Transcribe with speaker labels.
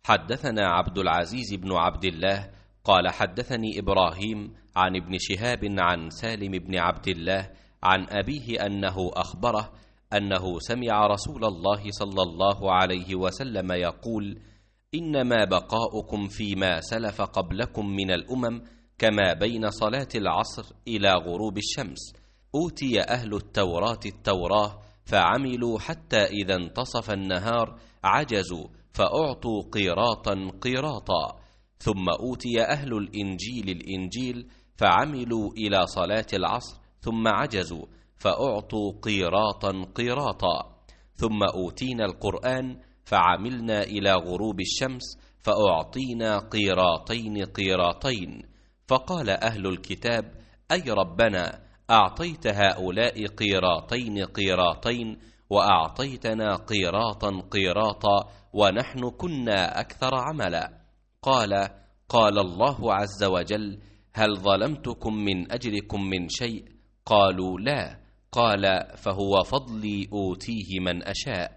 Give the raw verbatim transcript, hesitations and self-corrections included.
Speaker 1: حدثنا عبد العزيز بن عبد الله قال حدثني إبراهيم عن ابن شهاب عن سالم بن عبد الله عن أبيه أنه أخبره أنه سمع رسول الله صلى الله عليه وسلم يقول: إنما بقاؤكم فيما سلف قبلكم من الأمم كما بين صلاة العصر إلى غروب الشمس. أوتي أهل التوراة التوراة فعملوا حتى إذا انتصف النهار عجزوا فأعطوا قيراطا قيراطا، ثم أوتي أهل الإنجيل الإنجيل فعملوا إلى صلاة العصر ثم عجزوا فأعطوا قيراطا قيراطا، ثم أوتينا القرآن فعملنا إلى غروب الشمس فأعطينا قيراطين قيراطين. فقال أهل الكتاب: أي ربنا، أعطيت هؤلاء قيراطين قيراطين وأعطيتنا قيراطا قيراطا ونحن كنا أكثر عملا. قال: قال الله عز وجل: هل ظلمتكم من أجركم من شيء؟ قالوا لا. قال: فهو فضلي أوتيه من أشاء.